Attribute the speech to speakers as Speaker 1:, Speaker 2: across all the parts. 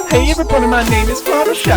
Speaker 1: Hey everybody, my name is Fluttershy.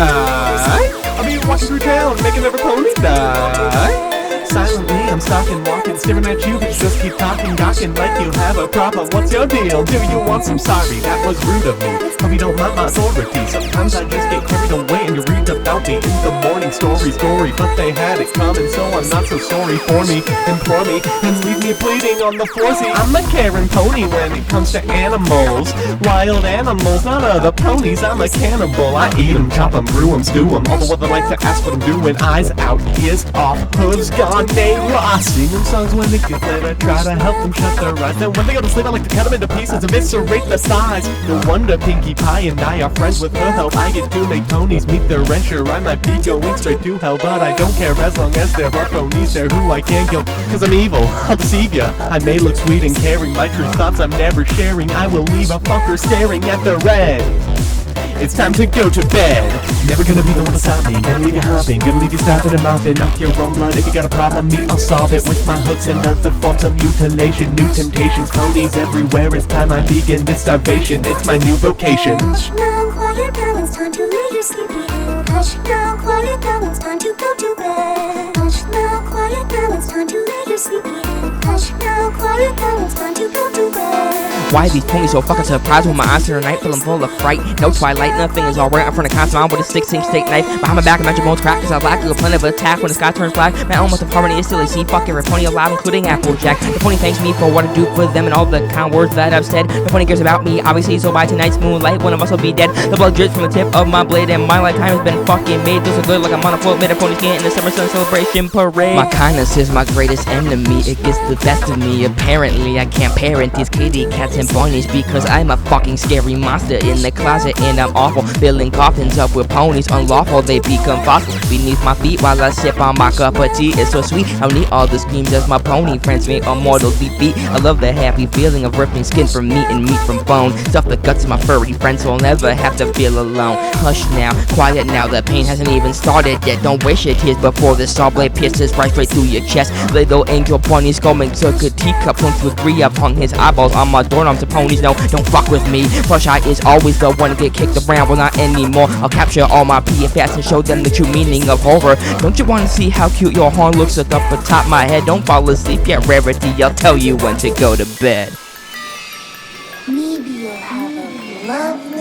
Speaker 1: I'll be walking through town, making every pony die. Silently, I'm stalking, walking, staring at you, but you just keep talking, gawking like you have a problem. What's your deal? Do you want some? Sorry, that was rude of me. Hope you don't mind my authority. Sometimes I just get carried away and you read about me in the morning story. But they had it coming, so I'm not so sorry for me. Implore me and leave me bleeding on the floor. See, I'm a caring pony when it comes to animals. Wild animals, not other ponies. I'm a cannibal. I eat them, chop them, brew them, stew them. All the weather like to ask what I'm doing. Eyes out, ears off, hooves gone, they lost. Sing them songs when they get late. I try to help them shut their eyes. Then when they go to sleep, I like to cut them into pieces and eviscerate the size. No wonder Pinkie Pie and I are friends. With her help, I get to make ponies meet their rancher. I might be going straight to hell, but I don't care as long as there are ponies there who I can't kill. Cause I'm evil, I'll deceive ya. I may look sweet and caring, my true thoughts I'm never sharing. I will leave a fucker staring at the red. It's time to go to bed. Never gonna be the one to stop me. Gonna leave you hopping, gonna leave you stopping and mopping. Knock your own blood. If you got a problem, me, I'll solve it with my hooks and other forms of mutilation. New temptations, ponies everywhere. It's time I begin this starvation. It's my new vocation.
Speaker 2: Hush now, quiet now, it's time to lay your sleepy head. Hush now, quiet now, it's time to go to bed. Hush now, quiet now, it's time to lay your sleepy head. Hush now, quiet now, it's time to go to bed.
Speaker 3: Why these ponies so fucking surprised when my eyes turn night feeling full of fright? No twilight, nothing is alright. I'm front of constant with a 16 steak knife. Behind my back, I magic bones crack, cause I lack a plan of attack. When the sky turns black, my almost of harmony is still a see. Fuck every pony alive, including Applejack. The pony thanks me for what I do for them and all the kind words that I've said. The pony cares about me, obviously, so by tonight's moonlight, one of us will be dead. The blood drips from the tip of my blade, and my lifetime has been fucking made. This is good like I'm on a float, made a pony skin in the summer sun celebration parade. My kindness is my greatest enemy, it gets the best of me. Apparently, I can't parent these kitty cats and ponies because I'm a fucking scary monster in the closet and I'm awful. Filling coffins up with ponies unlawful, they become fossils beneath my feet while I sip on my cup of tea. It's so sweet, I don't need all the screams as my pony friends make a mortal beat. I love the happy feeling of ripping skin from meat and meat from bone. Stuff the guts of my furry friends so I'll never have to feel alone. Hush now, quiet now, the pain hasn't even started yet. Don't waste your tears before the saw blade pierces right straight through your chest. Little angel pony skull took a teacup, 1, 2, 3 upon his eyeballs on my doorknobs. The ponies no, don't fuck with me. Fluttershy is always the one to get kicked around, well not anymore. I'll capture all my PFS and show them the true meaning of horror. Don't you wanna see how cute your horn looks up atop my head? Don't fall asleep yet, Rarity, I'll tell you when to go to bed.
Speaker 2: Maybe you'll have a lovely